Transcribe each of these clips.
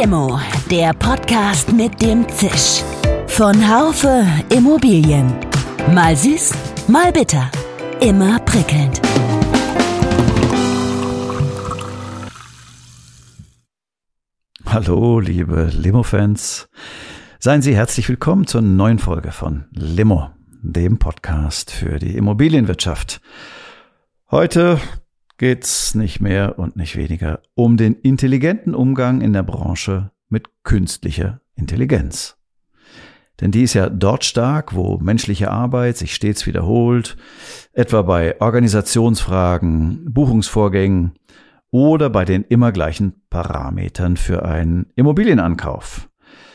Limo, der Podcast mit dem Zisch. Von Haufe Immobilien. Mal süß, mal bitter. Immer prickelnd. Hallo, liebe Limo-Fans. Seien Sie herzlich willkommen zur neuen Folge von Limo, dem Podcast für die Immobilienwirtschaft. Heute geht's nicht mehr und nicht weniger um den intelligenten Umgang in der Branche mit künstlicher Intelligenz. Denn die ist ja dort stark, wo menschliche Arbeit sich stets wiederholt, etwa bei Organisationsfragen, Buchungsvorgängen oder bei den immer gleichen Parametern für einen Immobilienankauf.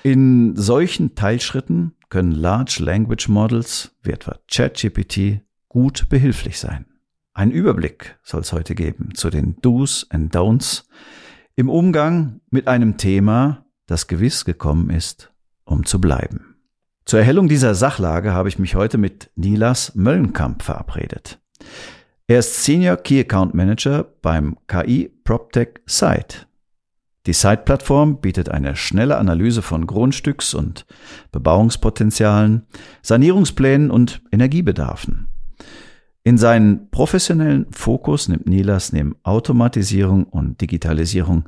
In solchen Teilschritten können Large Language Models, wie etwa ChatGPT, gut behilflich sein. Einen Überblick soll es heute geben zu den Do's and Don'ts im Umgang mit einem Thema, das gewiss gekommen ist, um zu bleiben. Zur Erhellung dieser Sachlage habe ich mich heute mit Nilas Möllenkamp verabredet. Er ist Senior Key Account Manager beim KI PropTech Site. Die Site-Plattform bietet eine schnelle Analyse von Grundstücks- und Bebauungspotenzialen, Sanierungsplänen und Energiebedarfen. In seinen professionellen Fokus nimmt Nilas neben Automatisierung und Digitalisierung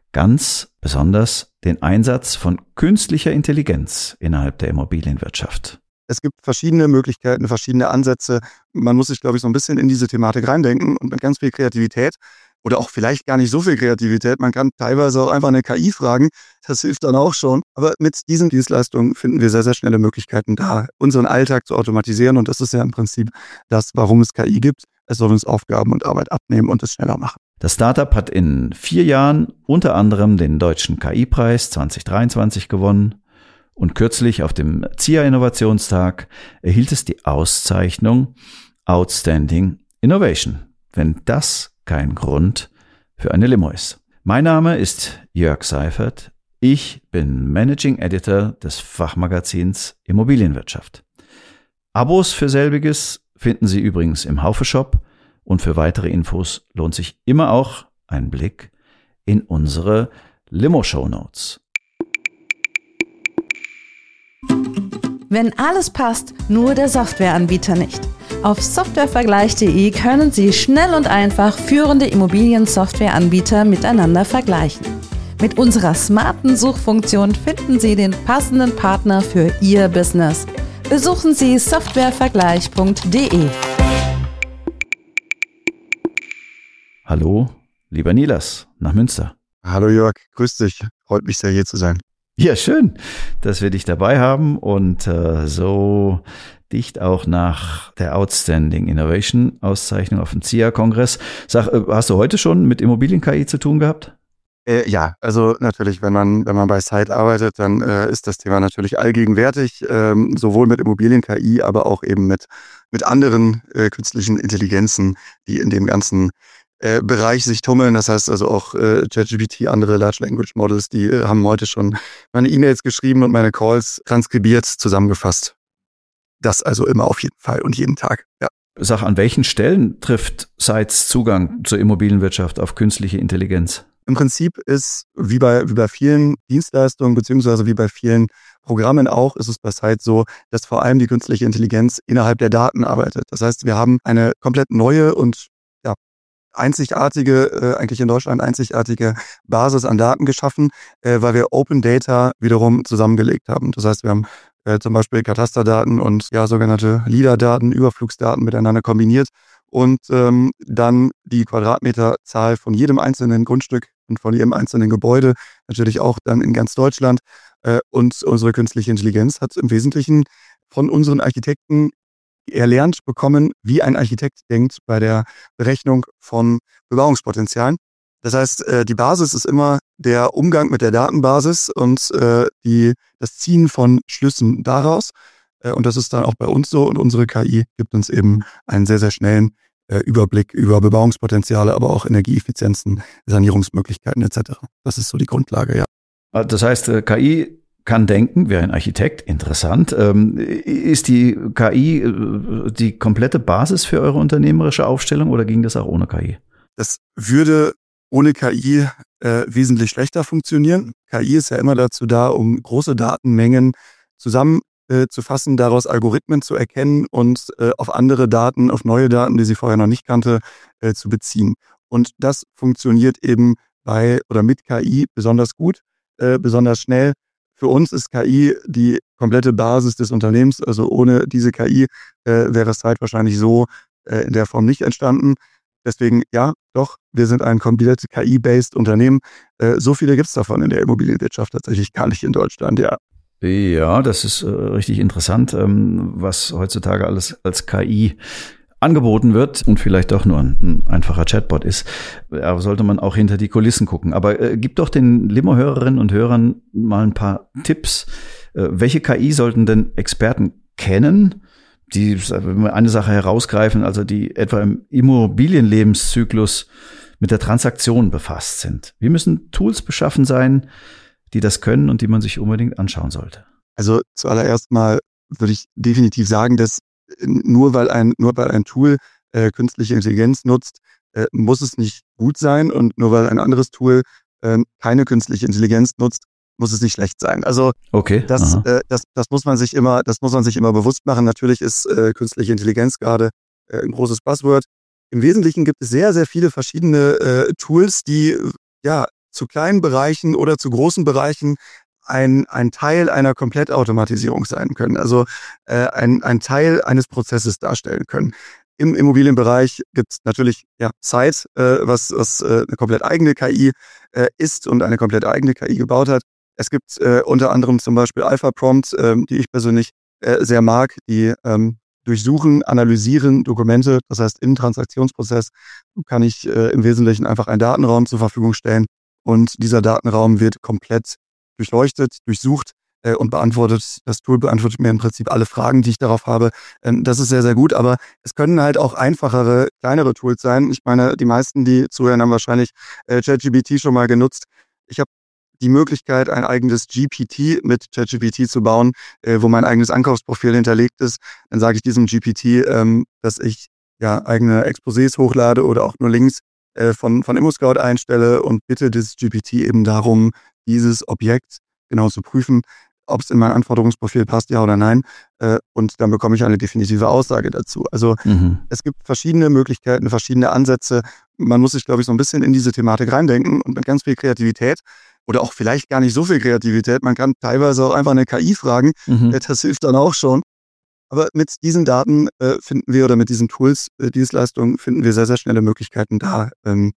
ganz besonders den Einsatz von künstlicher Intelligenz innerhalb der Immobilienwirtschaft. Es gibt verschiedene Möglichkeiten, verschiedene Ansätze. Man muss sich, glaube ich, so ein bisschen in diese Thematik reindenken und mit ganz viel Kreativität oder auch vielleicht gar nicht so viel Kreativität. Man kann teilweise auch einfach eine KI fragen. Das hilft dann auch schon. Aber mit diesen Dienstleistungen finden wir sehr, sehr schnelle Möglichkeiten da, unseren Alltag zu automatisieren. Und das ist ja im Prinzip das, warum es KI gibt. Es soll uns Aufgaben und Arbeit abnehmen und es schneller machen. Das Startup hat in 4 Jahren unter anderem den Deutschen KI-Preis 2023 gewonnen. Und kürzlich auf dem ZIA Innovationstag erhielt es die Auszeichnung Outstanding Innovation. Wenn das kein Grund für eine Limo ist. Mein Name ist Jörg Seifert. Ich bin Managing Editor des Fachmagazins Immobilienwirtschaft. Abos für selbiges finden Sie übrigens im Haufe-Shop und für weitere Infos lohnt sich immer auch ein Blick in unsere Limo-Shownotes. Wenn alles passt, nur der Softwareanbieter nicht. Auf softwarevergleich.de können Sie schnell und einfach führende Immobilien-Softwareanbieter miteinander vergleichen. Mit unserer smarten Suchfunktion finden Sie den passenden Partner für Ihr Business. Besuchen Sie softwarevergleich.de. Hallo, lieber Nilas, nach Münster. Hallo Jörg, grüß dich. Freut mich sehr, hier zu sein. Ja, schön, dass wir dich dabei haben und so dicht auch nach der Outstanding Innovation Auszeichnung auf dem ZIA-Kongress. Sag, hast du heute schon mit Immobilien-KI zu tun gehabt? Ja, also natürlich, wenn man bei Site arbeitet, dann ist das Thema natürlich allgegenwärtig, sowohl mit Immobilien-KI, aber auch eben mit anderen künstlichen Intelligenzen, die in dem ganzen Bereich sich tummeln. Das heißt also auch ChatGPT, andere Large Language Models, die haben heute schon meine E-Mails geschrieben und meine Calls transkribiert, zusammengefasst. Das also immer auf jeden Fall und jeden Tag, ja. Sag, an welchen Stellen trifft Sites Zugang zur Immobilienwirtschaft auf künstliche Intelligenz? Im Prinzip ist, wie bei vielen Dienstleistungen beziehungsweise wie bei vielen Programmen auch, ist es bei Sites so, dass vor allem die künstliche Intelligenz innerhalb der Daten arbeitet. Das heißt, wir haben eine komplett neue und einzigartige, eigentlich in Deutschland einzigartige Basis an Daten geschaffen, weil wir Open Data wiederum zusammengelegt haben. Das heißt, wir haben zum Beispiel Katasterdaten und sogenannte LiDAR-Daten, Überflugsdaten miteinander kombiniert und dann die Quadratmeterzahl von jedem einzelnen Grundstück und von jedem einzelnen Gebäude, natürlich auch dann in ganz Deutschland. Und unsere künstliche Intelligenz hat im Wesentlichen von unseren Architekten erlernt bekommen, wie ein Architekt denkt bei der Berechnung von Bebauungspotenzialen. Das heißt, die Basis ist immer der Umgang mit der Datenbasis und das Ziehen von Schlüssen daraus. Und das ist dann auch bei uns so. Und unsere KI gibt uns eben einen sehr, sehr schnellen Überblick über Bebauungspotenziale, aber auch Energieeffizienzen, Sanierungsmöglichkeiten etc. Das ist so die Grundlage, ja. Das heißt, KI kann denken, wäre ein Architekt, interessant. Ist die KI die komplette Basis für eure unternehmerische Aufstellung oder ging das auch ohne KI? Das würde ohne KI wesentlich schlechter funktionieren. KI ist ja immer dazu da, um große Datenmengen zusammen zu fassen, daraus Algorithmen zu erkennen und auf andere Daten, auf neue Daten, die sie vorher noch nicht kannte, zu beziehen. Und das funktioniert eben mit KI besonders gut, besonders schnell. Für uns ist KI die komplette Basis des Unternehmens. Also ohne diese KI wäre es wahrscheinlich so in der Form nicht entstanden. Deswegen, ja, doch, wir sind ein komplett KI-based Unternehmen. So viele gibt es davon in der Immobilienwirtschaft tatsächlich gar nicht in Deutschland, ja. Ja, das ist richtig interessant, was heutzutage alles als KI angeboten wird und vielleicht doch nur ein einfacher Chatbot ist. Aber sollte man auch hinter die Kulissen gucken. Aber gib doch den Limo-Hörerinnen und Hörern mal ein paar Tipps. Welche KI sollten denn Experten kennen, die, wenn wir eine Sache herausgreifen, also die etwa im Immobilienlebenszyklus mit der Transaktion befasst sind? Wie müssen Tools beschaffen sein, die das können und die man sich unbedingt anschauen sollte? Also zuallererst mal würde ich definitiv sagen, dass nur weil ein Tool künstliche Intelligenz nutzt, muss es nicht gut sein, und nur weil ein anderes Tool keine künstliche Intelligenz nutzt, muss es nicht schlecht sein. Also okay, das muss man sich immer bewusst machen. Natürlich ist künstliche Intelligenz gerade ein großes Buzzword. Im Wesentlichen gibt es sehr, sehr viele verschiedene Tools, die zu kleinen Bereichen oder zu großen Bereichen ein Teil einer Komplettautomatisierung sein können, also ein Teil eines Prozesses darstellen können. Im Immobilienbereich gibt es natürlich Site, was eine komplett eigene KI ist und eine komplett eigene KI gebaut hat. Es gibt unter anderem zum Beispiel AlphaPrompt, die ich persönlich sehr mag, die durchsuchen, analysieren Dokumente. Das heißt, im Transaktionsprozess kann ich im Wesentlichen einfach einen Datenraum zur Verfügung stellen, und dieser Datenraum wird komplett durchleuchtet, durchsucht und das Tool beantwortet mir im Prinzip alle Fragen, die ich darauf habe. Das ist sehr, sehr gut, aber es können halt auch einfachere, kleinere Tools sein. Ich meine, die meisten, die zuhören, haben wahrscheinlich ChatGPT schon mal genutzt. Ich habe die Möglichkeit, ein eigenes GPT mit ChatGPT zu bauen, wo mein eigenes Einkaufsprofil hinterlegt ist. Dann sage ich diesem GPT, dass ich eigene Exposés hochlade oder auch nur Links von ImmoScout einstelle, und bitte das GPT eben darum, dieses Objekt genau zu prüfen, ob es in mein Anforderungsprofil passt, ja oder nein. Und dann bekomme ich eine definitive Aussage dazu. Also es gibt verschiedene Möglichkeiten, verschiedene Ansätze. Man muss sich, glaube ich, so ein bisschen in diese Thematik reindenken, und mit ganz viel Kreativität oder auch vielleicht gar nicht so viel Kreativität. Man kann teilweise auch einfach eine KI fragen. Das hilft dann auch schon. Aber mit diesen Daten oder mit diesen Tools, Dienstleistungen, finden wir sehr, sehr schnelle Möglichkeiten da,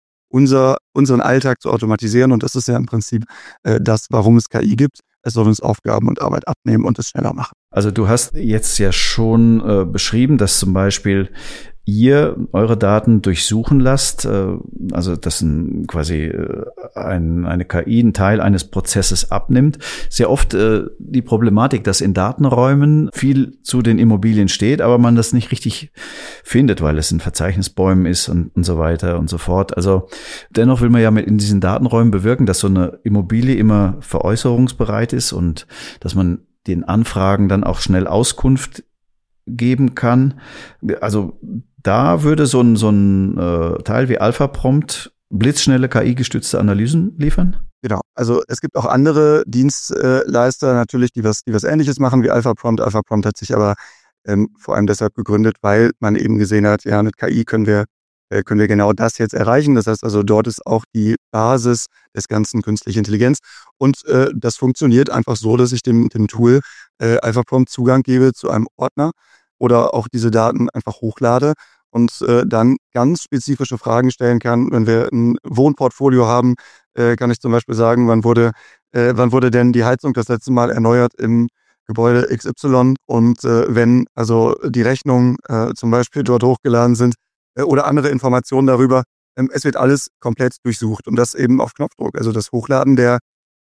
unseren Alltag zu automatisieren. Und das ist ja im Prinzip warum es KI gibt. Es soll uns Aufgaben und Arbeit abnehmen und es schneller machen. Also du hast jetzt ja schon beschrieben, dass zum Beispiel ihr eure Daten durchsuchen lasst, also dass quasi eine KI einen Teil eines Prozesses abnimmt. Sehr oft die Problematik, dass in Datenräumen viel zu den Immobilien steht, aber man das nicht richtig findet, weil es in Verzeichnisbäumen ist und so weiter und so fort. Also dennoch will man ja in diesen Datenräumen bewirken, dass so eine Immobilie immer veräußerungsbereit ist und dass man den Anfragen dann auch schnell Auskunft geben kann. Also da würde so ein Teil wie AlphaPrompt blitzschnelle KI-gestützte Analysen liefern? Genau. Also es gibt auch andere Dienstleister natürlich, die was Ähnliches machen wie AlphaPrompt. AlphaPrompt hat sich aber vor allem deshalb gegründet, weil man eben gesehen hat, mit KI können wir genau das jetzt erreichen. Das heißt also, dort ist auch die Basis des ganzen künstliche Intelligenz. Und das funktioniert einfach so, dass ich dem Tool AlphaPrompt Zugang gebe zu einem Ordner oder auch diese Daten einfach hochlade und dann ganz spezifische Fragen stellen kann. Wenn wir ein Wohnportfolio haben, kann ich zum Beispiel sagen, wann wurde denn die Heizung das letzte Mal erneuert im Gebäude XY, und wenn also die Rechnungen zum Beispiel dort hochgeladen sind oder andere Informationen darüber. Es wird alles komplett durchsucht, und das eben auf Knopfdruck. Also das Hochladen der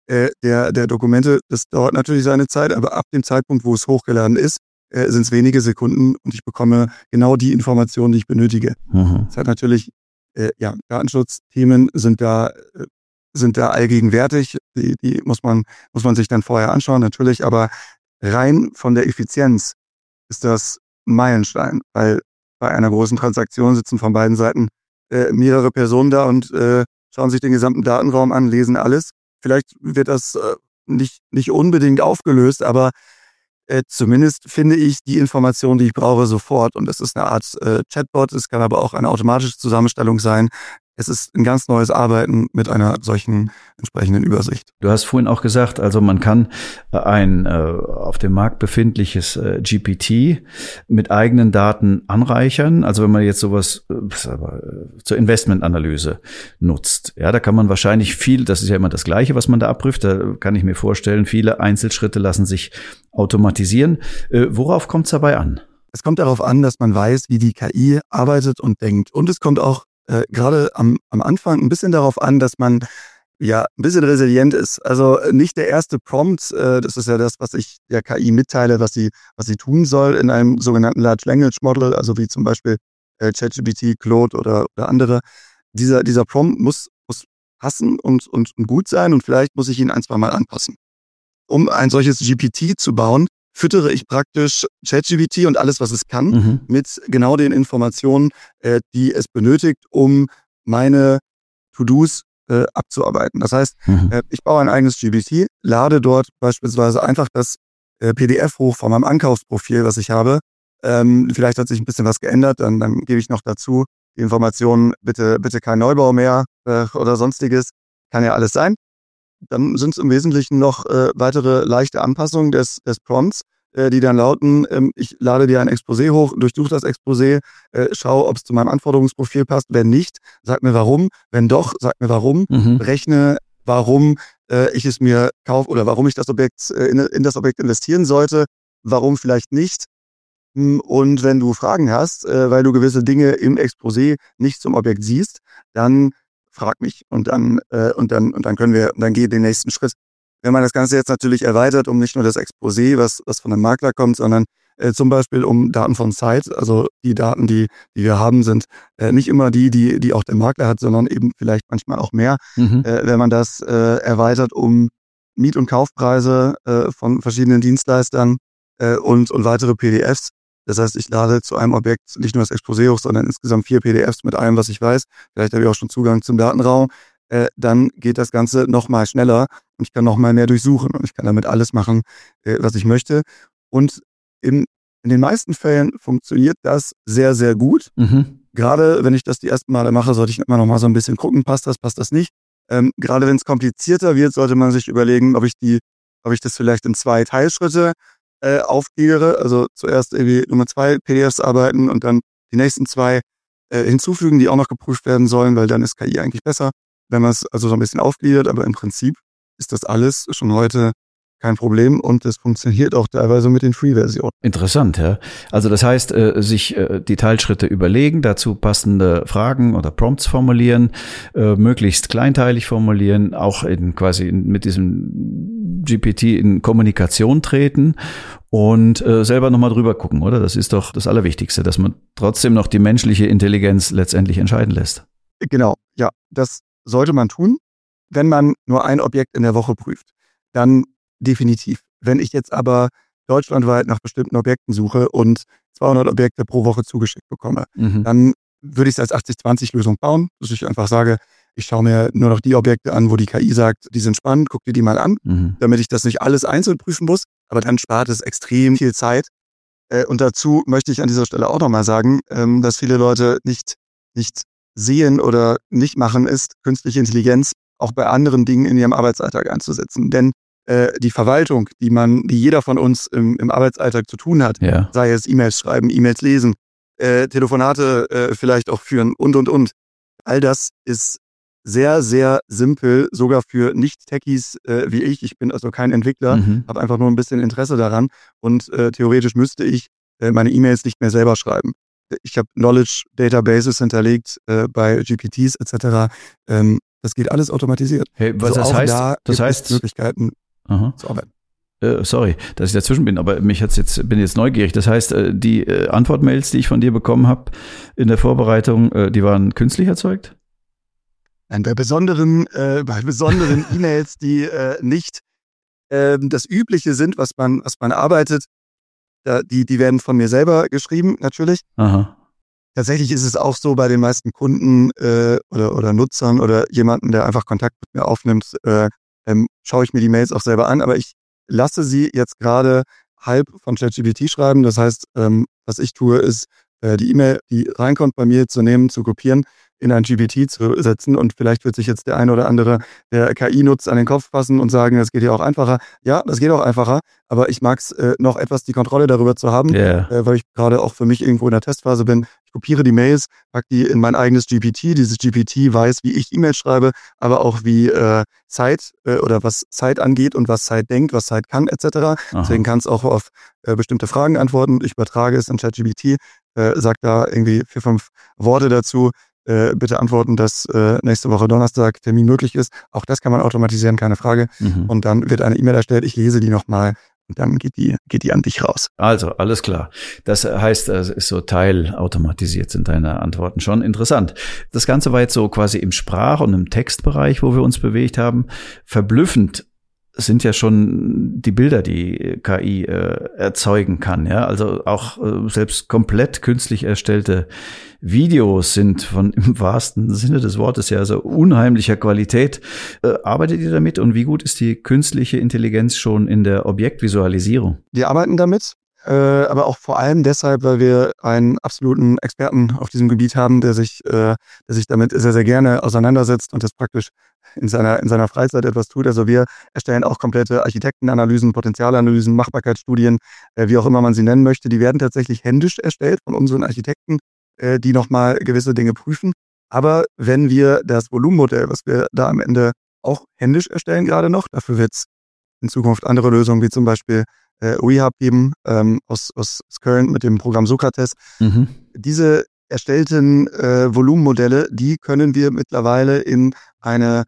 Dokumente, das dauert natürlich seine Zeit, aber ab dem Zeitpunkt, wo es hochgeladen ist, sind es wenige Sekunden, und ich bekomme genau die Informationen, die ich benötige. Das hat natürlich, Datenschutzthemen sind da allgegenwärtig. Die muss man sich dann vorher anschauen, natürlich, aber rein von der Effizienz ist das ein Meilenstein, weil bei einer großen Transaktion sitzen von beiden Seiten mehrere Personen da, und schauen sich den gesamten Datenraum an, lesen alles. Vielleicht wird das nicht unbedingt aufgelöst, aber zumindest finde ich die Information, die ich brauche, sofort. Und das ist eine Art Chatbot, es kann aber auch eine automatische Zusammenstellung sein. Es ist ein ganz neues Arbeiten mit einer solchen entsprechenden Übersicht. Du hast vorhin auch gesagt, also man kann ein auf dem Markt befindliches GPT mit eigenen Daten anreichern. Also wenn man jetzt sowas zur Investmentanalyse nutzt, ja, da kann man wahrscheinlich viel, das ist ja immer das Gleiche, was man da abprüft, da kann ich mir vorstellen, viele Einzelschritte lassen sich automatisieren. Worauf kommt es dabei an? Es kommt darauf an, dass man weiß, wie die KI arbeitet und denkt. Und es kommt auch gerade am Anfang ein bisschen darauf an, dass man ja ein bisschen resilient ist. Also nicht der erste Prompt, das ist ja das, was ich der KI mitteile, was sie tun soll in einem sogenannten Large Language Model, also wie zum Beispiel ChatGPT, Claude oder andere. Dieser Prompt muss passen und gut sein und vielleicht muss ich ihn ein, zwei Mal anpassen. Um ein solches GPT zu bauen, füttere ich praktisch ChatGPT und alles, was es kann, mit genau den Informationen, die es benötigt, um meine To-Dos abzuarbeiten. Das heißt, ich baue ein eigenes GPT, lade dort beispielsweise einfach das PDF hoch von meinem Ankaufsprofil, was ich habe. Vielleicht hat sich ein bisschen was geändert, dann gebe ich noch dazu die Informationen, bitte kein Neubau mehr oder sonstiges. Kann ja alles sein. Dann sind es im Wesentlichen noch weitere leichte Anpassungen des Prompts, die dann lauten, ich lade dir ein Exposé hoch, durchsuche das Exposé, schau, ob es zu meinem Anforderungsprofil passt. Wenn nicht, sag mir warum. Wenn doch, sag mir warum. Berechne, warum ich es mir kaufe oder warum ich das Objekt in das Objekt investieren sollte, warum vielleicht nicht. Und wenn du Fragen hast, weil du gewisse Dinge im Exposé nicht zum Objekt siehst, dann frag mich und dann geh den nächsten Schritt. Wenn man das Ganze jetzt natürlich erweitert, um nicht nur das Exposé, was von einem Makler kommt, sondern zum Beispiel um Daten von Site, also die Daten, die wir haben, sind nicht immer die auch der Makler hat, sondern eben vielleicht manchmal auch mehr. Wenn man das erweitert um Miet- und Kaufpreise von verschiedenen Dienstleistern und weitere PDFs. Das heißt, ich lade zu einem Objekt nicht nur das Exposé hoch, sondern insgesamt 4 PDFs mit allem, was ich weiß. Vielleicht habe ich auch schon Zugang zum Datenraum. Dann geht das Ganze noch mal schneller und ich kann noch mal mehr durchsuchen und ich kann damit alles machen, was ich möchte. Und in den meisten Fällen funktioniert das sehr, sehr gut. Gerade wenn ich das die ersten Male mache, sollte ich immer noch mal so ein bisschen gucken, passt das nicht. Gerade wenn es komplizierter wird, sollte man sich überlegen, ob ich das vielleicht in 2 Teilschritte aufgliedere. Also zuerst irgendwie nur mit 2 PDFs arbeiten und dann die nächsten 2 hinzufügen, die auch noch geprüft werden sollen, weil dann ist KI eigentlich besser, wenn man es also so ein bisschen aufgliedert. Aber im Prinzip ist das alles schon heute kein Problem und es funktioniert auch teilweise mit den Free-Versionen. Interessant, ja. Also das heißt, sich die Teilschritte überlegen, dazu passende Fragen oder Prompts formulieren, möglichst kleinteilig formulieren, auch mit diesem GPT in Kommunikation treten und selber nochmal drüber gucken, oder? Das ist doch das Allerwichtigste, dass man trotzdem noch die menschliche Intelligenz letztendlich entscheiden lässt. Genau, ja, das sollte man tun, wenn man nur ein Objekt in der Woche prüft. Dann definitiv. Wenn ich jetzt aber deutschlandweit nach bestimmten Objekten suche und 200 Objekte pro Woche zugeschickt bekomme, dann würde ich es als 80-20-Lösung bauen, dass ich einfach sage, ich schaue mir nur noch die Objekte an, wo die KI sagt, die sind spannend, guck dir die mal an, damit ich das nicht alles einzeln prüfen muss, aber dann spart es extrem viel Zeit. Und dazu möchte ich an dieser Stelle auch nochmal sagen, dass viele Leute nicht sehen oder nicht machen, ist künstliche Intelligenz auch bei anderen Dingen in ihrem Arbeitsalltag einzusetzen. Denn die Verwaltung, die jeder von uns im Arbeitsalltag zu tun hat, sei es E-Mails schreiben, E-Mails lesen, Telefonate vielleicht auch führen und. All das ist sehr, sehr simpel, sogar für Nicht-Techies wie ich. Ich bin also kein Entwickler, habe einfach nur ein bisschen Interesse daran und theoretisch müsste ich meine E-Mails nicht mehr selber schreiben. Ich habe Knowledge-Databases hinterlegt bei GPTs etc. Das geht alles automatisiert. Hey, was also das heißt Möglichkeiten zu arbeiten. Sorry, dass ich dazwischen bin, aber bin jetzt neugierig. Das heißt, die Antwortmails, die ich von dir bekommen habe in der Vorbereitung, die waren künstlich erzeugt? Nein, bei besonderen E-Mails, die nicht das Übliche sind, was man arbeitet, die werden von mir selber geschrieben, natürlich. Aha. Tatsächlich ist es auch so bei den meisten Kunden oder Nutzern oder jemanden, der einfach Kontakt mit mir aufnimmt, schaue ich mir die Mails auch selber an, aber ich lasse sie jetzt gerade halb von ChatGPT schreiben. Das heißt, was ich tue, ist, die E-Mail, die reinkommt bei mir zu nehmen, zu kopieren, in ein GPT zu setzen und vielleicht wird sich jetzt der eine oder andere, der KI nutzt, an den Kopf fassen und sagen, das geht ja auch einfacher. Ja, das geht auch einfacher, aber ich mag es noch etwas, die Kontrolle darüber zu haben, weil ich gerade auch für mich irgendwo in der Testphase bin. Ich kopiere die Mails, packe die in mein eigenes GPT. Dieses GPT weiß, wie ich E-Mails schreibe, aber auch wie Zeit oder was Zeit angeht und was Zeit denkt, was Zeit kann etc. Aha. Deswegen kann es auch auf bestimmte Fragen antworten. Ich übertrage es in ChatGPT, sage da irgendwie 4, 5 Worte dazu. Bitte antworten, dass nächste Woche Donnerstag Termin möglich ist. Auch das kann man automatisieren, keine Frage. Und dann wird eine E-Mail erstellt, ich lese die nochmal und dann geht die an dich raus. Also, alles klar. Das heißt, es ist so teilautomatisiert sind deine Antworten schon. Interessant. Das Ganze war jetzt so quasi im Sprach- und im Textbereich, wo wir uns bewegt haben. Verblüffend sind ja schon die Bilder, die KI erzeugen kann. Ja, also auch selbst komplett künstlich erstellte Videos sind von im wahrsten Sinne des Wortes ja so unheimlicher Qualität. Arbeitet ihr damit und wie gut ist die künstliche Intelligenz schon in der Objektvisualisierung? Wir arbeiten damit, aber auch vor allem deshalb, weil wir einen absoluten Experten auf diesem Gebiet haben, der sich damit sehr, sehr gerne auseinandersetzt und das praktisch in seiner Freizeit etwas tut. Also wir erstellen auch komplette Architektenanalysen, Potenzialanalysen, Machbarkeitsstudien, wie auch immer man sie nennen möchte. Die werden tatsächlich händisch erstellt von unseren Architekten, die nochmal gewisse Dinge prüfen. Aber wenn wir das Volumenmodell, was wir da am Ende auch händisch erstellen gerade noch, dafür wird es in Zukunft andere Lösungen wie zum Beispiel Rehab geben aus Köln mit dem Programm Sokrates. Diese erstellten Volumenmodelle, die können wir mittlerweile in eine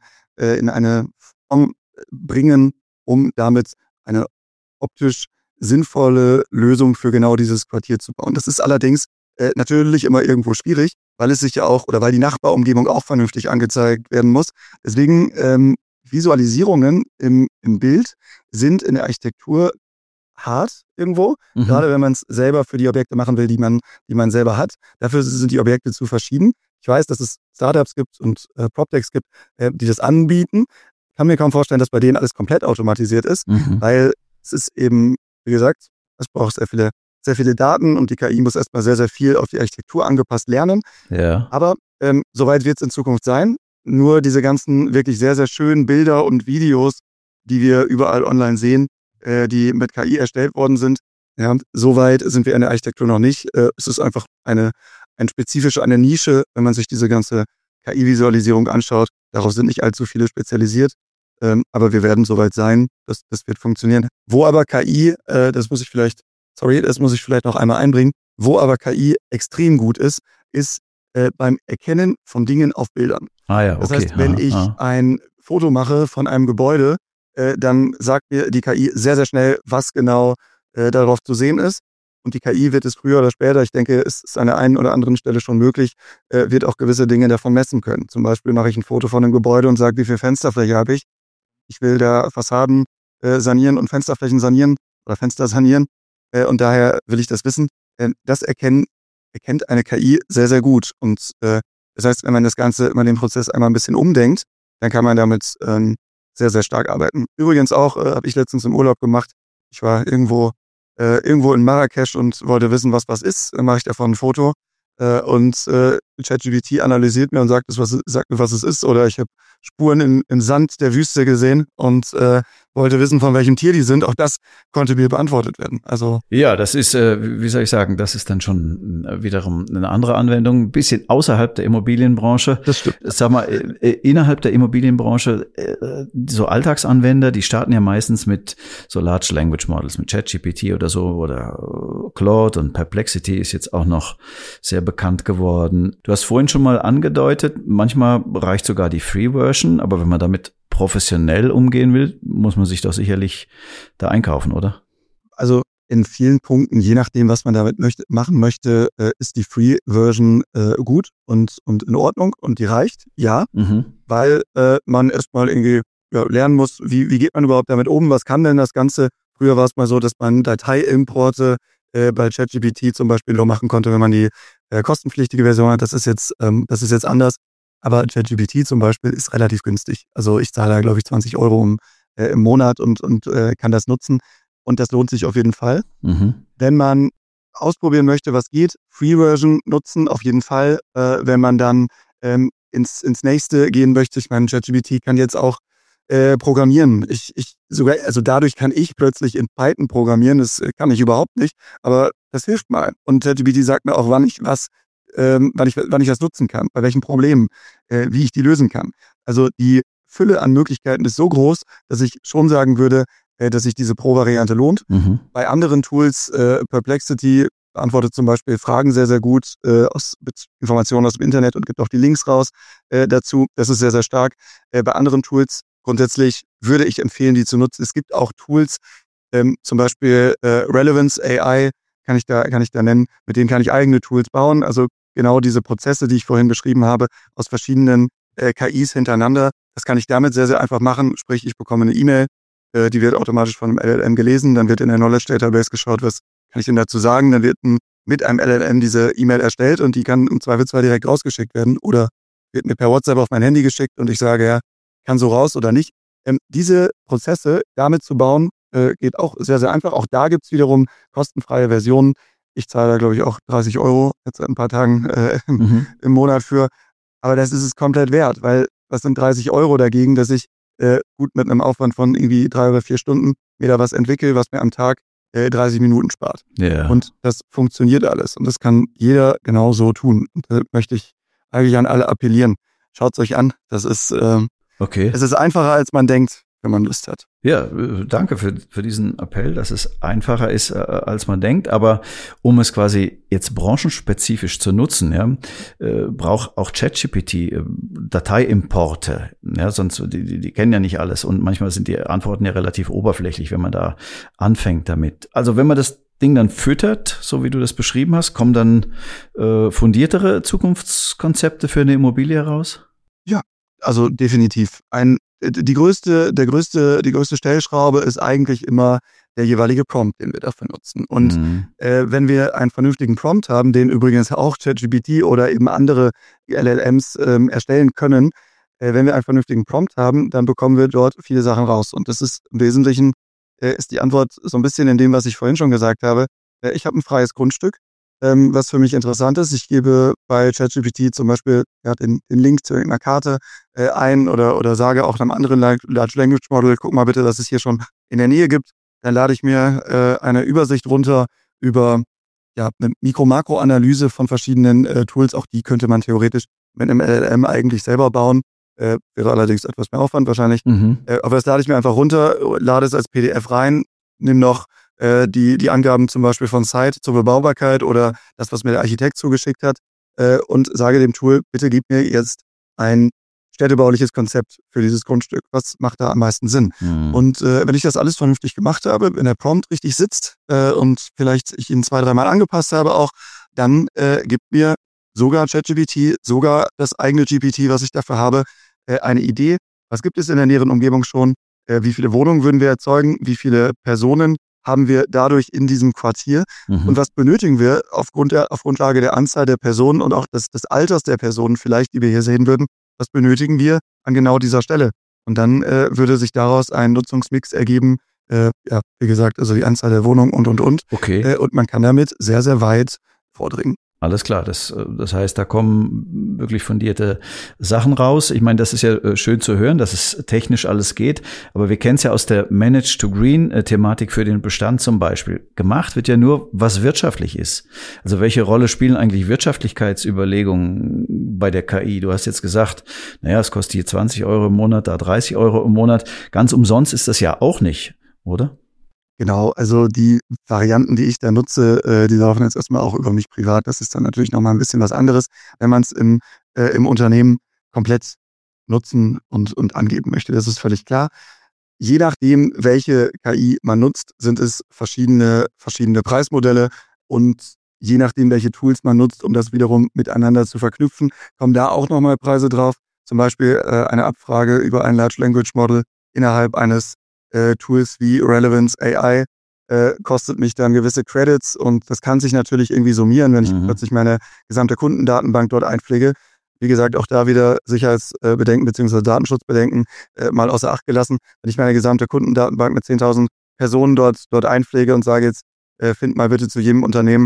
Form bringen, um damit eine optisch sinnvolle Lösung für genau dieses Quartier zu bauen. Das ist allerdings natürlich immer irgendwo schwierig, weil es sich ja auch, oder weil die Nachbarumgebung auch vernünftig angezeigt werden muss. Deswegen Visualisierungen im Bild sind in der Architektur hart irgendwo, gerade wenn man es selber für die Objekte machen will, die man selber hat. Dafür sind die Objekte zu verschieden. Ich weiß, dass es Startups gibt und PropTechs gibt, die das anbieten. Ich kann mir kaum vorstellen, dass bei denen alles komplett automatisiert ist, weil es ist eben, wie gesagt, es braucht sehr viele Daten und die KI muss erstmal sehr, sehr viel auf die Architektur angepasst lernen. Ja. Aber soweit wird es in Zukunft sein. Nur diese ganzen wirklich sehr, sehr schönen Bilder und Videos, die wir überall online sehen, die mit KI erstellt worden sind. Ja, so weit sind wir in der Architektur noch nicht. Es ist einfach eine Nische, wenn man sich diese ganze KI-Visualisierung anschaut. Darauf sind nicht allzu viele spezialisiert. Aber wir werden soweit sein, das wird funktionieren. Wo aber KI, das muss ich vielleicht noch einmal einbringen, wo aber KI extrem gut ist beim Erkennen von Dingen auf Bildern. Ja, okay. Das heißt, wenn ich ein Foto mache von einem Gebäude, dann sagt mir die KI sehr, sehr schnell, was genau darauf zu sehen ist. Und die KI wird es früher oder später, ich denke, es ist an der einen oder anderen Stelle schon möglich, wird auch gewisse Dinge davon messen können. Zum Beispiel mache ich ein Foto von einem Gebäude und sage, wie viel Fensterfläche habe ich. Ich will da Fassaden sanieren und Fensterflächen sanieren oder Fenster sanieren. Und daher will ich das wissen. Das erkennt eine KI sehr, sehr gut. Und das heißt, wenn man den Prozess einmal ein bisschen umdenkt, dann kann man damit sehr, sehr stark arbeiten. Übrigens auch, habe ich letztens im Urlaub gemacht. Ich war irgendwo in Marrakesch und wollte wissen, was ist. Dann mache ich davon ein Foto und ChatGPT analysiert mir und sagt mir, was es ist. Oder ich habe Spuren im Sand der Wüste gesehen und wollte wissen, von welchem Tier die sind. Auch das konnte mir beantwortet werden. Also ja, das ist, wie soll ich sagen, das ist dann schon wiederum eine andere Anwendung, ein bisschen außerhalb der Immobilienbranche. Das stimmt. Sag mal, innerhalb der Immobilienbranche, so Alltagsanwender, die starten ja meistens mit so Large Language Models, mit ChatGPT oder so, oder Claude und Perplexity ist jetzt auch noch sehr bekannt geworden. Du hast vorhin schon mal angedeutet, manchmal reicht sogar die Free-Version, aber wenn man damit professionell umgehen will, muss man sich doch sicherlich da einkaufen, oder? Also in vielen Punkten, je nachdem, was man damit machen möchte, ist die Free-Version gut und in Ordnung und die reicht, ja, weil man erstmal irgendwie lernen muss, wie geht man überhaupt damit um, was kann denn das Ganze? Früher war es mal so, dass man Dateiimporte bei ChatGPT zum Beispiel nur machen konnte, wenn man die kostenpflichtige Version hat. Das ist jetzt anders. Aber ChatGPT zum Beispiel ist relativ günstig. Also ich zahle da, glaube ich, 20 € im Monat und kann das nutzen. Und das lohnt sich auf jeden Fall. Mhm. Wenn man ausprobieren möchte, was geht, Free Version nutzen, auf jeden Fall. Wenn man dann ins nächste gehen möchte, ich meine, ChatGPT kann jetzt auch programmieren. Also dadurch kann ich plötzlich in Python programmieren. Das kann ich überhaupt nicht, aber das hilft mal. Und ChatGPT sagt mir auch, wann ich was nutzen kann, bei welchen Problemen, wie ich die lösen kann. Also die Fülle an Möglichkeiten ist so groß, dass ich schon sagen würde, dass sich diese Pro-Variante lohnt. Mhm. Bei anderen Tools, Perplexity beantwortet zum Beispiel Fragen sehr, sehr gut mit Informationen aus dem Internet und gibt auch die Links raus dazu. Das ist sehr, sehr stark. Bei anderen Tools grundsätzlich würde ich empfehlen, die zu nutzen. Es gibt auch Tools, zum Beispiel Relevance AI kann ich da nennen. Mit denen kann ich eigene Tools bauen. Also genau diese Prozesse, die ich vorhin beschrieben habe, aus verschiedenen KIs hintereinander. Das kann ich damit sehr, sehr einfach machen. Sprich, ich bekomme eine E-Mail, die wird automatisch von einem LLM gelesen. Dann wird in der Knowledge Database geschaut, was kann ich denn dazu sagen. Dann wird mit einem LLM diese E-Mail erstellt und die kann im Zweifelsfall direkt rausgeschickt werden oder wird mir per WhatsApp auf mein Handy geschickt und ich sage, ja, kann so raus oder nicht. Diese Prozesse damit zu bauen, geht auch sehr, sehr einfach. Auch da gibt's wiederum kostenfreie Versionen. Ich zahle da, glaube ich, auch 30 € jetzt seit ein paar Tagen im Monat für. Aber das ist es komplett wert, weil was sind 30 € dagegen, dass ich gut mit einem Aufwand von irgendwie 3 oder 4 Stunden mir da was entwickle, was mir am Tag 30 Minuten spart. Ja. Und das funktioniert alles. Und das kann jeder genau so tun. Und da möchte ich eigentlich an alle appellieren. Schaut's euch an. Das ist, Okay. es ist einfacher, als man denkt, wenn man Lust hat. Ja, danke für diesen Appell, dass es einfacher ist, als man denkt. Aber um es quasi jetzt branchenspezifisch zu nutzen, ja, braucht auch ChatGPT Dateiimporte. Ja, sonst die kennen ja nicht alles und manchmal sind die Antworten ja relativ oberflächlich, wenn man da anfängt damit. Also wenn man das Ding dann füttert, so wie du das beschrieben hast, kommen dann fundiertere Zukunftskonzepte für eine Immobilie heraus? Ja, also definitiv. Die größte Stellschraube ist eigentlich immer der jeweilige Prompt, den wir dafür nutzen. Und wenn wir einen vernünftigen Prompt haben, den übrigens auch ChatGPT oder eben andere LLMs erstellen können, wenn wir einen vernünftigen Prompt haben, dann bekommen wir dort viele Sachen raus. Und das ist im Wesentlichen, ist die Antwort so ein bisschen in dem, was ich vorhin schon gesagt habe. Ich habe ein freies Grundstück, was für mich interessant ist. Ich gebe bei ChatGPT zum Beispiel den Link zu irgendeiner Karte ein oder sage auch einem anderen Large Language Model, guck mal bitte, dass es hier schon in der Nähe gibt. Dann lade ich mir eine Übersicht runter über eine Mikro-Makro-Analyse von verschiedenen Tools. Auch die könnte man theoretisch mit einem LLM eigentlich selber bauen. Wäre allerdings etwas mehr Aufwand wahrscheinlich. Aber das lade ich mir einfach runter, lade es als PDF rein, nimm noch die Angaben zum Beispiel von Site zur Bebaubarkeit oder das, was mir der Architekt zugeschickt hat und sage dem Tool, bitte gib mir jetzt ein städtebauliches Konzept für dieses Grundstück. Was macht da am meisten Sinn? Und wenn ich das alles vernünftig gemacht habe, wenn der Prompt richtig sitzt und vielleicht ich ihn 2-3 Mal angepasst habe auch, dann gibt mir sogar ChatGPT, sogar das eigene GPT, was ich dafür habe, eine Idee. Was gibt es in der näheren Umgebung schon? Wie viele Wohnungen würden wir erzeugen? Wie viele Personen haben wir dadurch in diesem Quartier? Und was benötigen wir auf Grundlage der Anzahl der Personen und auch des Alters der Personen vielleicht, die wir hier sehen würden? Was benötigen wir an genau dieser Stelle? Und dann würde sich daraus ein Nutzungsmix ergeben, wie gesagt, also die Anzahl der Wohnungen und. Okay. Und man kann damit sehr, sehr weit vordringen. Alles klar, das heißt, da kommen wirklich fundierte Sachen raus. Ich meine, das ist ja schön zu hören, dass es technisch alles geht, aber wir kennen es ja aus der Manage-to-Green-Thematik für den Bestand zum Beispiel. Gemacht wird ja nur, was wirtschaftlich ist. Also welche Rolle spielen eigentlich Wirtschaftlichkeitsüberlegungen bei der KI? Du hast jetzt gesagt, naja, es kostet hier 20 € im Monat, da 30 € im Monat. Ganz umsonst ist das ja auch nicht, oder? Genau, also die Varianten, die ich da nutze, die laufen jetzt erstmal auch über mich privat. Das ist dann natürlich nochmal ein bisschen was anderes, wenn man es im Unternehmen komplett nutzen und angeben möchte. Das ist völlig klar. Je nachdem, welche KI man nutzt, sind es verschiedene Preismodelle und je nachdem, welche Tools man nutzt, um das wiederum miteinander zu verknüpfen, kommen da auch nochmal Preise drauf. Zum Beispiel eine Abfrage über ein Large Language Model innerhalb eines Tools wie Relevance AI kostet mich dann gewisse Credits und das kann sich natürlich irgendwie summieren, wenn ich plötzlich meine gesamte Kundendatenbank dort einpflege. Wie gesagt, auch da wieder Sicherheitsbedenken bzw. Datenschutzbedenken mal außer Acht gelassen. Wenn ich meine gesamte Kundendatenbank mit 10.000 Personen dort einpflege und sage jetzt, find mal bitte zu jedem Unternehmen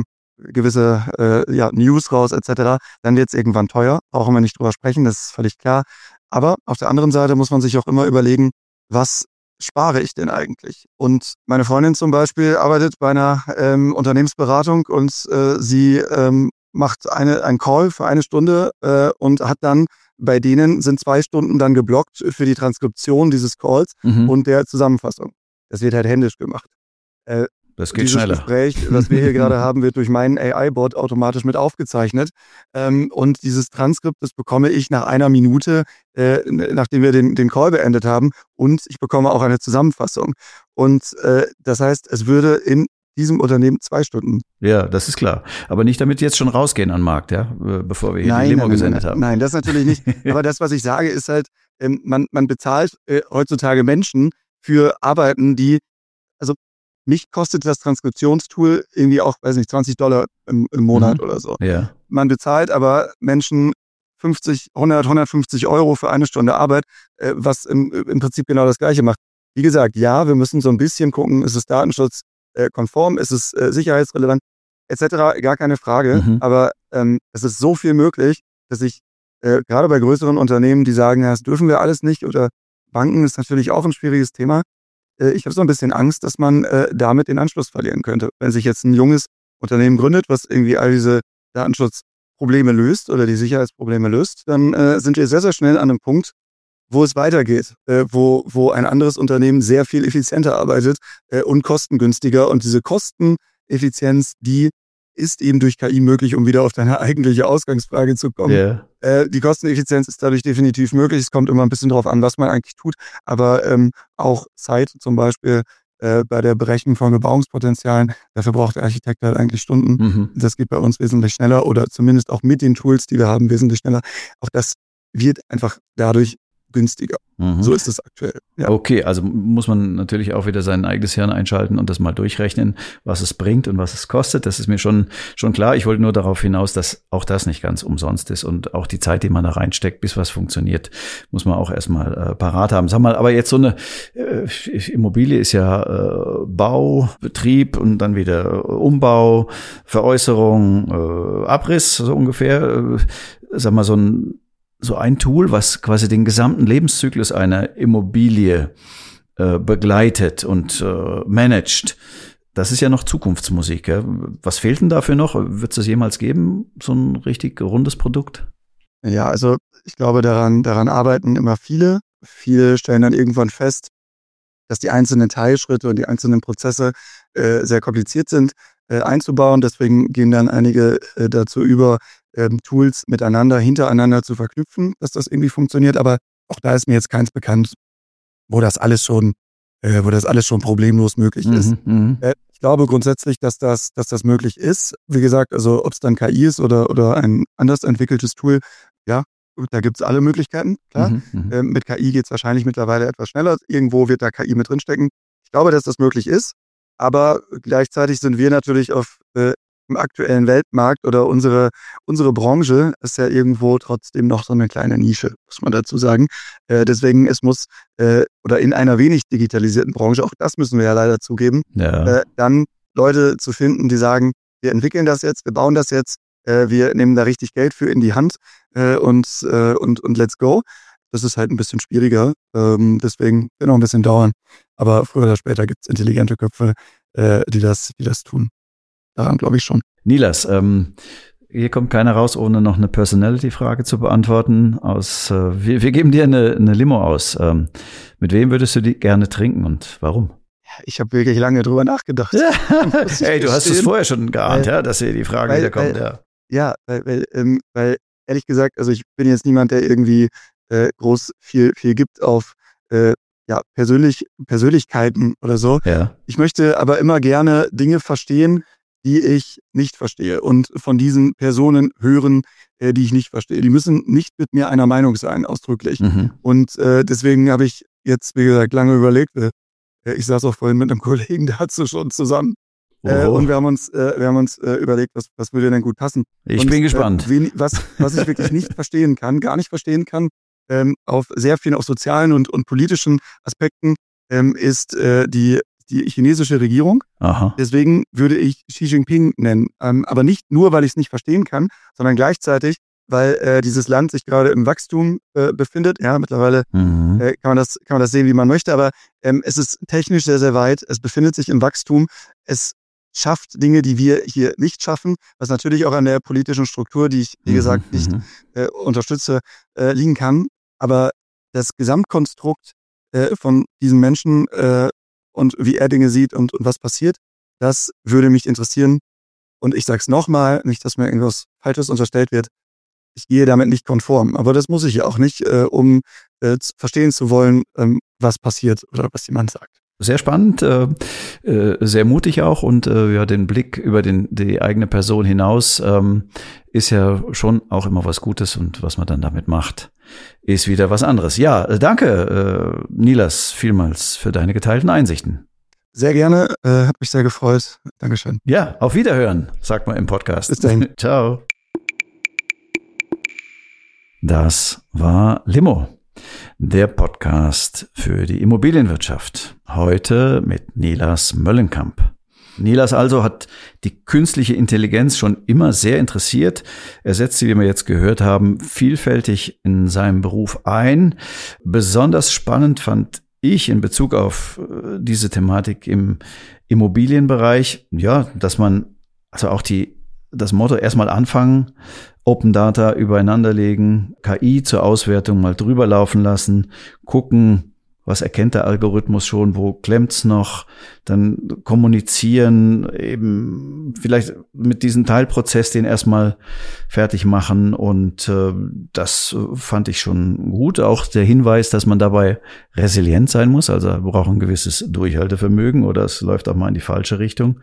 gewisse News raus etc., dann wird es irgendwann teuer. Brauchen wir nicht drüber sprechen, das ist völlig klar. Aber auf der anderen Seite muss man sich auch immer überlegen, was spare ich denn eigentlich? Und meine Freundin zum Beispiel arbeitet bei einer Unternehmensberatung und sie macht einen Call für 1 Stunde und hat dann, bei denen sind 2 Stunden dann geblockt für die Transkription dieses Calls und der Zusammenfassung. Das wird halt händisch gemacht. Das geht dieses schneller. Gespräch, was wir hier gerade haben, wird durch meinen AI-Bot automatisch mit aufgezeichnet. Und dieses Transkript, das bekomme ich nach 1 Minute, nachdem wir den Call beendet haben. Und ich bekomme auch eine Zusammenfassung. Und das heißt, es würde in diesem Unternehmen 2 Stunden. Ja, das ist klar. Aber nicht damit jetzt schon rausgehen an den Markt, ja, bevor wir hier die Limo gesendet haben. Nein, das natürlich nicht. Aber das, was ich sage, ist halt, man bezahlt heutzutage Menschen für Arbeiten, die, also mich kostet das Transkriptionstool irgendwie auch, weiß nicht, $20 im Monat oder so. Ja. Man bezahlt aber Menschen 50, 100, 150 € für 1 Stunde Arbeit, was im Prinzip genau das Gleiche macht. Wie gesagt, ja, wir müssen so ein bisschen gucken, ist es datenschutzkonform, ist es sicherheitsrelevant, etc., gar keine Frage. Aber es ist so viel möglich, dass ich gerade bei größeren Unternehmen, die sagen, ja, das dürfen wir alles nicht, oder Banken ist natürlich auch ein schwieriges Thema. Ich habe so ein bisschen Angst, dass man damit den Anschluss verlieren könnte. Wenn sich jetzt ein junges Unternehmen gründet, was irgendwie all diese Datenschutzprobleme löst oder die Sicherheitsprobleme löst, dann sind wir sehr, sehr schnell an einem Punkt, wo es weitergeht, wo ein anderes Unternehmen sehr viel effizienter arbeitet und kostengünstiger. Und diese Kosteneffizienz, die ist eben durch KI möglich, um wieder auf deine eigentliche Ausgangsfrage zu kommen. Yeah. Die Kosteneffizienz ist dadurch definitiv möglich. Es kommt immer ein bisschen drauf an, was man eigentlich tut. Aber auch Zeit zum Beispiel bei der Berechnung von Bebauungspotenzialen, dafür braucht der Architekt halt eigentlich Stunden. Das geht bei uns wesentlich schneller oder zumindest auch mit den Tools, die wir haben, wesentlich schneller. Auch das wird einfach dadurch günstiger. So ist es aktuell. Ja. Okay, also muss man natürlich auch wieder sein eigenes Hirn einschalten und das mal durchrechnen, was es bringt und was es kostet. Das ist mir schon klar. Ich wollte nur darauf hinaus, dass auch das nicht ganz umsonst ist und auch die Zeit, die man da reinsteckt, bis was funktioniert, muss man auch erstmal parat haben. Sag mal, aber jetzt so eine Immobilie ist ja Bau, Betrieb und dann wieder Umbau, Veräußerung, Abriss, so ungefähr. Sag mal, so ein Tool, was quasi den gesamten Lebenszyklus einer Immobilie begleitet und managt. Das ist ja noch Zukunftsmusik. Ja? Was fehlt denn dafür noch? Wird es das jemals geben, so ein richtig rundes Produkt? Ja, also ich glaube, daran arbeiten immer viele. Viele stellen dann irgendwann fest, dass die einzelnen Teilschritte und die einzelnen Prozesse sehr kompliziert sind einzubauen. Deswegen gehen dann einige dazu über, Tools miteinander, hintereinander zu verknüpfen, dass das irgendwie funktioniert. Aber auch da ist mir jetzt keins bekannt, wo das alles schon problemlos möglich ist. Ich glaube grundsätzlich, dass das möglich ist. Wie gesagt, also ob es dann KI ist oder ein anders entwickeltes Tool, ja, gut, da gibt es alle Möglichkeiten, klar. Mit KI geht es wahrscheinlich mittlerweile etwas schneller. Irgendwo wird da KI mit drinstecken. Ich glaube, dass das möglich ist. Aber gleichzeitig sind wir natürlich im aktuellen Weltmarkt oder unsere Branche ist ja irgendwo trotzdem noch so eine kleine Nische, muss man dazu sagen. Deswegen oder in einer wenig digitalisierten Branche, auch das müssen wir ja leider zugeben, dann Leute zu finden, die sagen, wir entwickeln das jetzt, wir bauen das jetzt, wir nehmen da richtig Geld für in die Hand und let's go. Das ist halt ein bisschen schwieriger, deswegen wird noch ein bisschen dauern. Aber früher oder später gibt es intelligente Köpfe, die das tun. Daran glaube ich schon. Nilas, hier kommt keiner raus, ohne noch eine Personality-Frage zu beantworten. Wir geben dir eine Limo aus. Mit wem würdest du die gerne trinken und warum? Ich habe wirklich lange drüber nachgedacht. Hey, du hast es vorher schon geahnt, dass hier die Frage wieder kommt. Weil ehrlich gesagt, also ich bin jetzt niemand, der irgendwie groß viel gibt auf Persönlichkeiten oder so. Ja. Ich möchte aber immer gerne Dinge verstehen, die ich nicht verstehe und von diesen Personen hören, die ich nicht verstehe. Die müssen nicht mit mir einer Meinung sein, ausdrücklich. Und deswegen habe ich jetzt, wie gesagt, lange überlegt, Ich saß auch vorhin mit einem Kollegen dazu schon zusammen. Und wir haben uns überlegt, was würde denn gut passen. Ich bin gespannt. Was ich wirklich nicht verstehen kann, gar nicht verstehen kann, auf sehr vielen, auf sozialen und politischen Aspekten, ist die chinesische Regierung. Aha. Deswegen würde ich Xi Jinping nennen. Aber nicht nur, weil ich es nicht verstehen kann, sondern gleichzeitig, weil dieses Land sich gerade im Wachstum befindet. Ja, mittlerweile kann man das sehen, wie man möchte, aber es ist technisch sehr, sehr weit. Es befindet sich im Wachstum. Es schafft Dinge, die wir hier nicht schaffen, was natürlich auch an der politischen Struktur, die ich, wie gesagt, nicht unterstütze, liegen kann. Aber das Gesamtkonstrukt von diesen Menschen und wie er Dinge sieht und was passiert, das würde mich interessieren. Und ich sage es nochmal, nicht, dass mir irgendwas Falsches unterstellt wird, ich gehe damit nicht konform. Aber das muss ich ja auch nicht, um verstehen zu wollen, was passiert oder was jemand sagt. Sehr spannend, sehr mutig auch und ja, den Blick über die eigene Person hinaus ist ja schon auch immer was Gutes und was man dann damit macht, ist wieder was anderes. Ja, danke, Nilas, vielmals für deine geteilten Einsichten. Sehr gerne, hat mich sehr gefreut. Dankeschön. Ja, auf Wiederhören, sagt man im Podcast. Bis dahin. Ciao. Das war Limo. Der Podcast für die Immobilienwirtschaft. Heute mit Nilas Möllenkamp. Nilas also hat die künstliche Intelligenz schon immer sehr interessiert. Er setzt sie, wie wir jetzt gehört haben, vielfältig in seinem Beruf ein. Besonders spannend fand ich in Bezug auf diese Thematik im Immobilienbereich, ja, dass man also auch das Motto erstmal anfangen, Open Data übereinander legen, KI zur Auswertung mal drüber laufen lassen, gucken, was erkennt der Algorithmus schon, wo klemmt's noch, dann kommunizieren, eben vielleicht mit diesem Teilprozess den erstmal fertig machen und das fand ich schon gut. Auch der Hinweis, dass man dabei resilient sein muss, also wir brauchen ein gewisses Durchhaltevermögen oder es läuft auch mal in die falsche Richtung.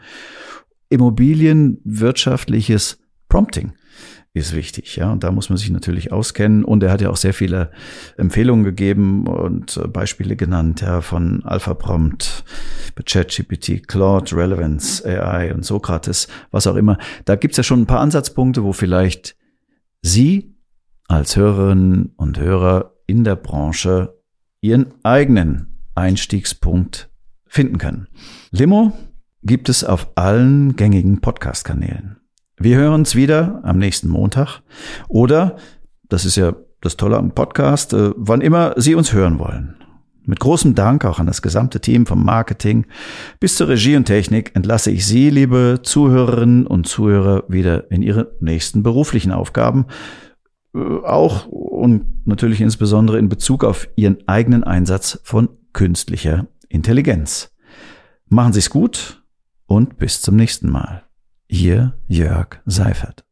Immobilienwirtschaftliches Prompting ist wichtig, ja, und da muss man sich natürlich auskennen und er hat ja auch sehr viele Empfehlungen gegeben und Beispiele genannt, ja, von AlphaPrompt, ChatGPT, Claude, Relevance, AI und Sokrates, was auch immer. Da gibt's ja schon ein paar Ansatzpunkte, wo vielleicht Sie als Hörerinnen und Hörer in der Branche Ihren eigenen Einstiegspunkt finden können. Limo gibt es auf allen gängigen Podcast-Kanälen. Wir hören uns wieder am nächsten Montag oder, das ist ja das Tolle am Podcast, wann immer Sie uns hören wollen. Mit großem Dank auch an das gesamte Team vom Marketing bis zur Regie und Technik entlasse ich Sie, liebe Zuhörerinnen und Zuhörer, wieder in Ihre nächsten beruflichen Aufgaben, auch und natürlich insbesondere in Bezug auf Ihren eigenen Einsatz von künstlicher Intelligenz. Machen Sie es gut und bis zum nächsten Mal. Ihr Jörg Seifert.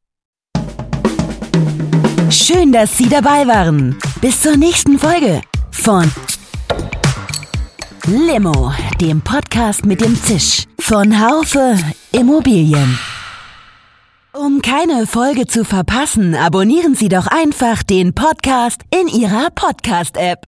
Schön, dass Sie dabei waren. Bis zur nächsten Folge von Limo, dem Podcast mit dem Zisch von Haufe Immobilien. Um keine Folge zu verpassen, abonnieren Sie doch einfach den Podcast in Ihrer Podcast-App.